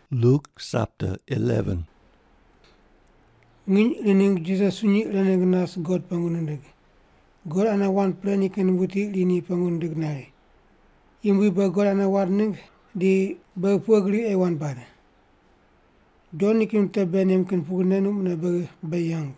Luke chapter 11. Ngin lening Jesus sunyi lening nas God pangunundag. God ana wan plani kan buti lini pangunundag nare. Imbi ba God ana warning di ba puagli e wan bada. John nikin ta benem kan pugnanum na ba bayang.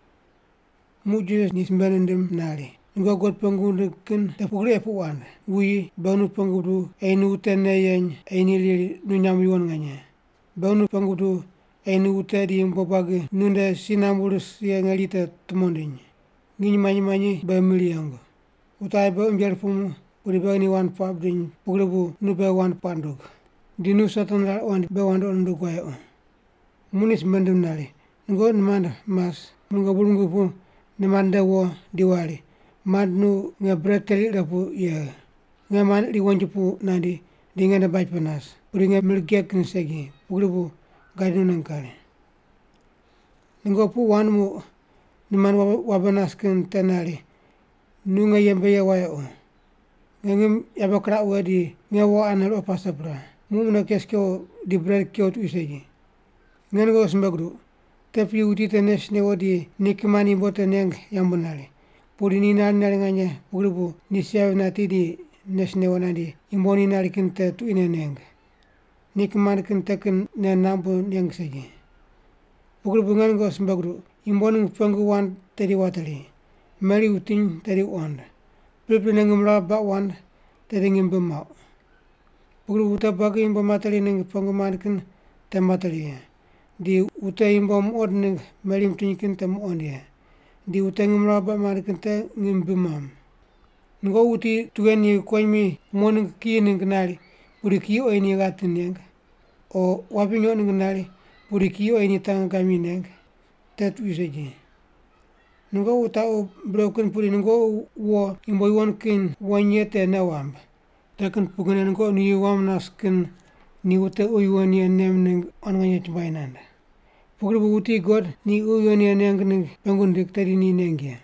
Mu Jesus nis benendem nare. Ngo God pangunundag kan ta pugli e puwan. Wi banu pangudu e nu tenayen e ni li nunyam yuan nganya. Banu pangudu ainu utadi mbobage nunda sinambulus ya ngalita tumondenya. Ngini manyi ba miliango. Utai ba umbiarpumu uri ba ni wan pabding puglebu nu ba wan pandog. Dinu satan la on ba wan on dugwaya on. Munis mandum nali. Ngo nmanda mas munga bulungu pu nemanda wo diwali. Madnu nga breteli rapu ya. Nga man li wanjupu nadi dengan da baik panas. Uri nga milgek nsegi puglebu gadu nangkale. Ngo pu wan mu niman wabanas ken tanali. Nunga yembe ya waya o. Ngem yabakra wadi ngawo anal o pasapra. Mu na kesko di bread kyo tu isegi. Ngen go smbagdu. Tapi uti tenes ne wadi nikmani boteneng yambunali. Puri ni nal nganya pugrubu ni siaw nati di nesne wanadi. Imboni nali kinte tu ineneng. Nikman kinte ken ne nambu yang segi. Pukul bungan go sembagru, imbon panggu wan tadi watali, mari uting tadi on, pilpil nangumla ba wan tadi ngimbe mau. Pukul uta bagi imbo matali nang panggu mankin tematali, di uta imbo mod nang mari utingkin tem on dia, di uta ngumla ba mankin te ngimbe mam. Ngo uti tueni koimi mon ki ning nali, puri ki o ini gatin neng, o wapinyo ning nali. Puri kiyo ini tang kami neng tet wiseji. Ngo uta o broken puri ngo wo imboy won kin wanyete na wam. Takan pugana ngo ni wam nas kin ni uta uyoni nem neng onnganya chbainanda. Pugri uti God ni uyoni neng neng bangun dik tadi ni nengya.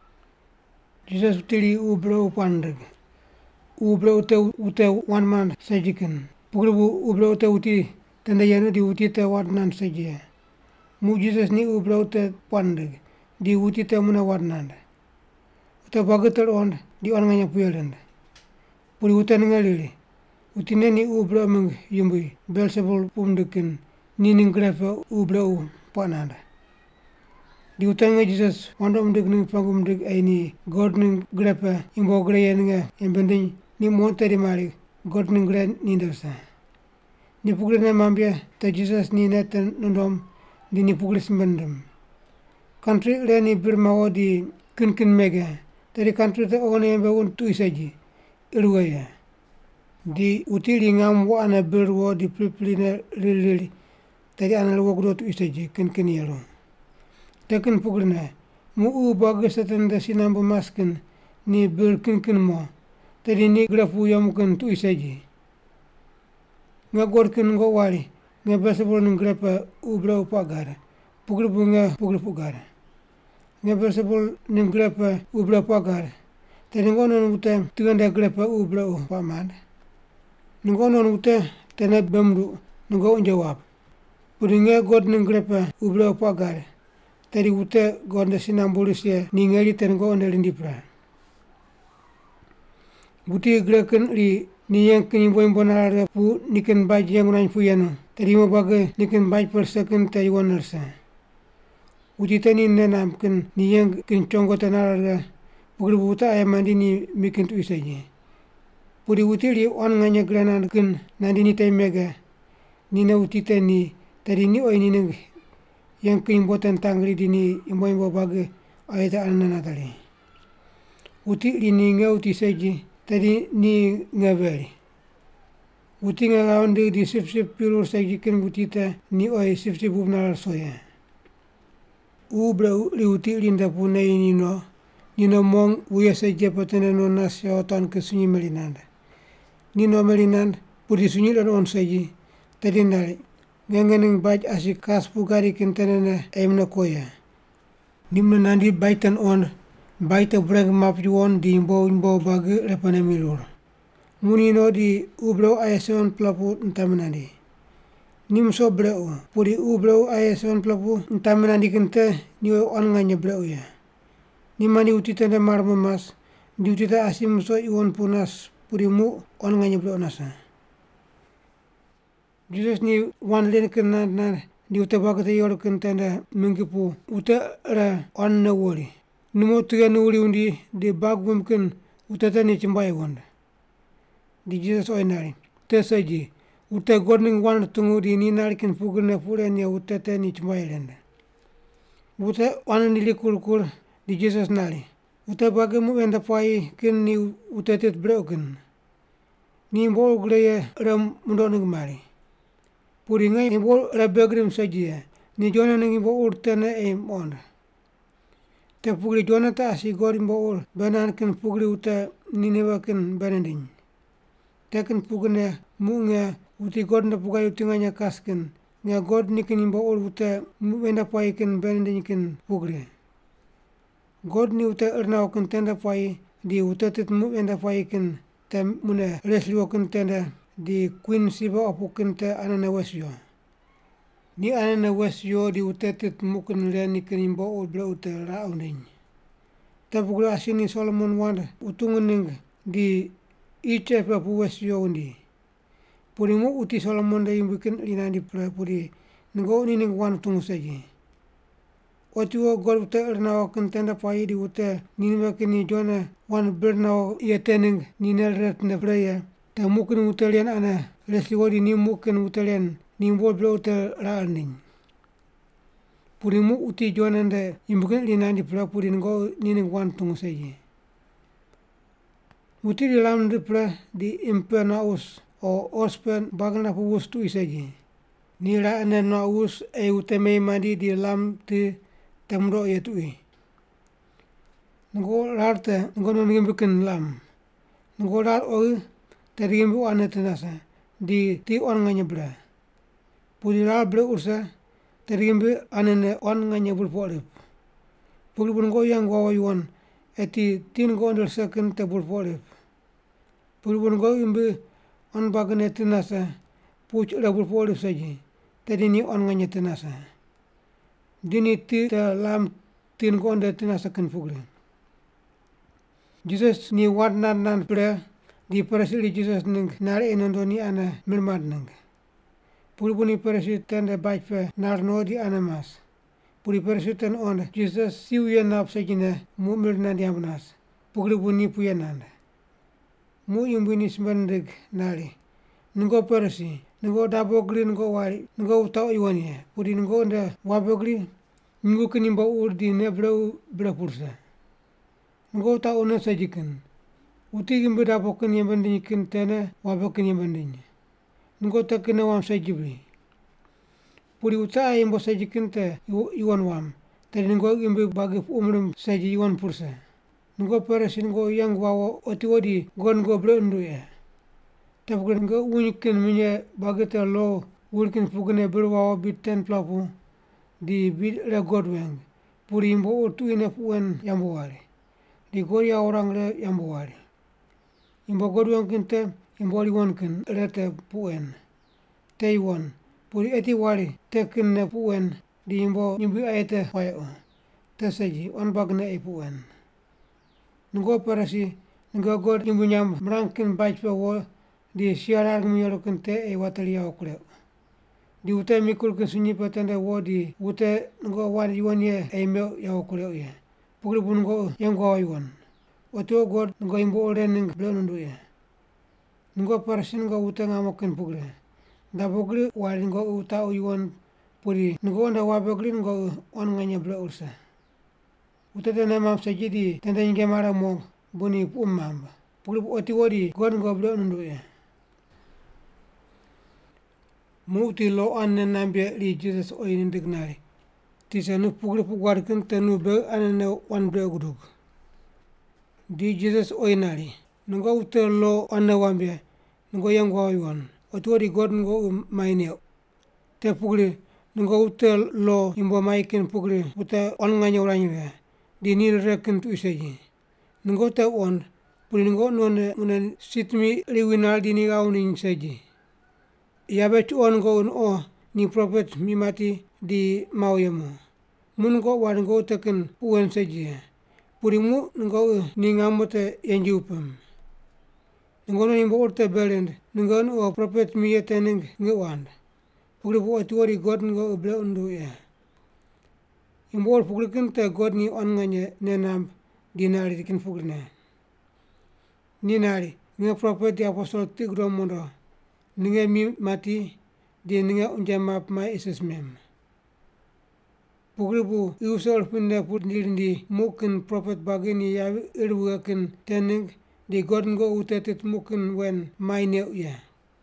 Jesus tili ubro upandag. Ubro uta one man sajikin. Pugri ubro uti tanda yanu di uti te warnan saja. Mu Jesus ni ubra te pandag di uti te muna warnan. Uta bagatar on di orangnya puyalanda. Puri uta ngalili. Uti ni ubra meng yumbi Beelzebul pumdekin ni ninggrafa ubra u pananda. Di utanga Jesus wanda umdek ning pangum dek aini God ning grapa imbo grayan nga imbending ni monta di mari God ning gran nindasa. Ni pugli na mambia ta Jesus ni neten nundom di ni pugli sembendem. Country le ni birmao di kin mega. Tadi country te one be un tu isaji. Irwaya. Di utili ngam wo ana birwo di plipli na lili. Tadi ana lo gro tu isaji kin yelo. Tekin pugli na mu u bagasatan da sinambu maskin ni bir kin mo. Tadi ni grafu yamukan tu isaji. Nga gorkin ngo wali nga Beelzebul ning grapa ubra upagara pugri bunga pugri pugara nga Beelzebul ning grapa ubra pagara tani ngo non uta tuganda grapa ubra upamanda ngo non uta tana bamdu ngo jawab puri nga God ning grapa ubra upagara tadi uta gonda sinambulis ya ni ngari tan ngo ondalindipra buti grakan li ni yang kini boy bonara pu niken baji yang nang puyano tadi mo bagai niken baji per second tai wonarsa uji tani nenam ken ni yang kin chongo tanara pugri buta ay mandi ni mikin tu isaje puri uti li on nganya grana ken nandi ni tai mega ni na uti tani tadi ni oi ni neng yang kin botan tangri di ni imbo bagai ay ta anana tali uti li ni nga uti saji tadi ni ngaveri. Uti nga gaunde di sip pilur sajikin butita ni oi sip bubnalar soya. Ubra li uti linda puna ini no. Nino mong uya saja patena no nasya otan ke sunyi melinanda. Nino melinanda pudi sunyi dan on saji. Tadi nari. Nganganing baj asik kas pugari kintanana aimna koya. Nimna nandi baitan on. Baita brang map yuon di imbo bagi repana milur. Muni no di ubro ayason pelapu entamanadi. nim so bleu puri u bleu ay son plapu ntamena dikente ni on nganya bleu ya ni mani utita de marmamas di utita asim so iwon punas puri mu on nganya bleu nasa Jesus ni wan len kena na di uta bagate yor kentenda mengipu uta ra on na wori numo tuya no uri undi de bagum ken utata ni chimbai wonda di Jesus oinari tesaji uta godning wan tungu di ni narikin pugna puren ya utata ni chimbai lenda uta on ni likulkul di Jesus nari uta bagemu wenda pai ken ni utatet broken ni mbol gleye ram mundoning mari puri ngai mbol rabegrim sajia ni jona ngi bo urtene e monda te pugri jona ta si gori mbol banan ken pugri uta nineva ken bananding teken pugne munga uti god na pugai utinganya kasken nga god nikin mbol uta wenda pai ken bananding ken pugri god ni uta erna ken tenda pai di uta tet mu wenda pai ken tem muna resliwo ken tenda di Queen Siba apuken te anana wasyo ni anana wasyo di utetet muken len iken imbo ubla ute rauning ta buglo asini Solomon wanda utungening di iche pa pu wasyo undi puri mu uti Solomon da imbuken linandi puri ngo ni ning wan tungu saji otiwo gol ute erna ken tenda pai di ute ni ni jona wan berna yetening ni nelret na playa ta muken utalian ana lesiwodi ni muken utalian ni mbol blo uta raalning puri mu uti jonande imbuken linandi pla puri ngo ni wan tungu sayi uti di lam de pla di impenaus o ospen bagna pu wustu isaji ni ra ana naus e uteme mandi di lam te temro yetui ngo rarte ngo no imbuken lam ngo rar o terima wana tenasa di ti on nganya bla puri ra bla ursa terima anene on nganya bul polip puri bun go yang go yon eti tin go under second te bul polip puri bun go imbe on bagne tenasa puch ra bul polip saji tedi ni on nganya tenasa dini ti te lam tin go under tenasa ken pugre Jesus ni warna nan bla di parasili Jesus ning nare enondo ni ana milmad ning puri buni parasi tende bajfe narno di ana mas puri parasi ten on Jesus siuye nap sajine mu milna di amnas puri buni puyenanda mu yumbini smendig nari ngo parasi ngo dabo green ngo wari ngo tau iwani puri ngo nda wabogri ngo kinimba urdi ne blau pursa ngo tau ona sajiken uti gimbe da bokken yembanding kin tene wa bokken yembanding ngo takene wam sajibri puri uta yembo sajikin te iwan wam te ngo gimbe bagi umrum saji iwan pursa ngo parasin ngo yang wawo oti wodi gon go blondu ya tabgen ngo unikin minye bagi te lo wulkin pugne berwawo biten plapu di bid re godweng puri imbo utu ine puen yambo wale di goria orang le yambo wale imbo godwang kinte imbo liwon kin rete puen teiwon puri eti wali tekin ne puen di imbo imbi aete payo tesaji on bagne e puen ngo parasi ngo god imbu nyam mrangkin bajpe wo di siarar miyoro kinte e watalia okle di ute mikul kin sunyi patende wo di ute ngo wan yuanye e me ya okle ye puri bun ngo yango yuan oto god ngo imbo orening blonundu ye ngo parasin ngo uta ngamokin pugre da bogri wali ngo uta uyuan puri ngo nda wabogri ngo on nganya bla ursa uta tena mam sajidi tenda inge mara mo buni umamba puri oti wodi god ngo blonundu ye muti lo anne nambe li Jesus oyin dignari tisanu pugri pugwar kin tanu be anne wan be gudug di Jesus oinari ngo uta lo anne wambe ngo yango yon otori god ngo maine te pugri ngo uta lo imbo maikin pugri uta on nganya uranywe di ni rekin tu seji ngo ta on puri ngo non sitmi riwinal di ni gaunin seji yabe tu on go o ni prophet mi mati di mau yemo. Mun go war go teken uwen saji. Purimu ngo ni ngamote yenjupem. Ngono imbo urte belend. Ngono o prophet mi yetening ngewand. Puri bo atuori God ngo ble undu ya. Imbor puklikin te God ni on nganye nenam dinari tikin puklina. Ninari nge prophet di apostol tigro mondo. Ninge mi mati di ninge unjama mai isis mem. Puklibu iusol pinda put nilindi mukin prophet bagini ya irwakin tening di God ngo utetit mukin wen mai neu ya.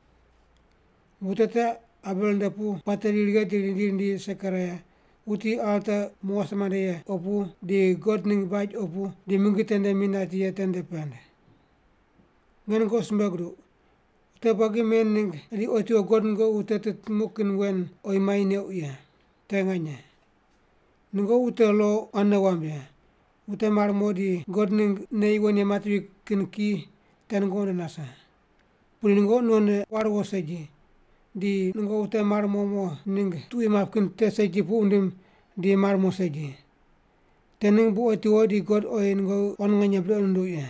Utata abel ndapu pataliliga dilindi sekaraya. Uti alta muasamade opu di God ning baj opu di mungi tende minati ya tende pende. Ngan go smbagru. Uta bagi mening di oti o God ngo utetit mukin wen oi mai neu ya. Tenganya. Ngo uta lo anna wambia. Uta marmodi God ning nei wen mati kinki ten ngo nasa. Puli ngo non warwo saji. Di ngo uta marmomo ning tu imapkin te saji pu undim di marmo saji. Tening bu oti o di God oi ngo on nganya ble undu ya.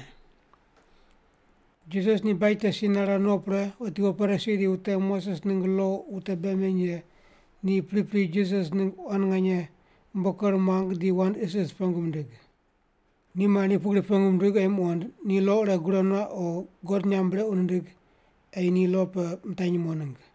Jesus ni baita sinara nopra oti o parasi di uta Moses ning lo uta bemenye ni pli Jesus ning on nganya mbokar mang di wan isis pangumdeg. Ni mani pukli pangumdeg ay mon ni lo ra gurana o God nyamble undig ay ni lo pa mtanyi monang.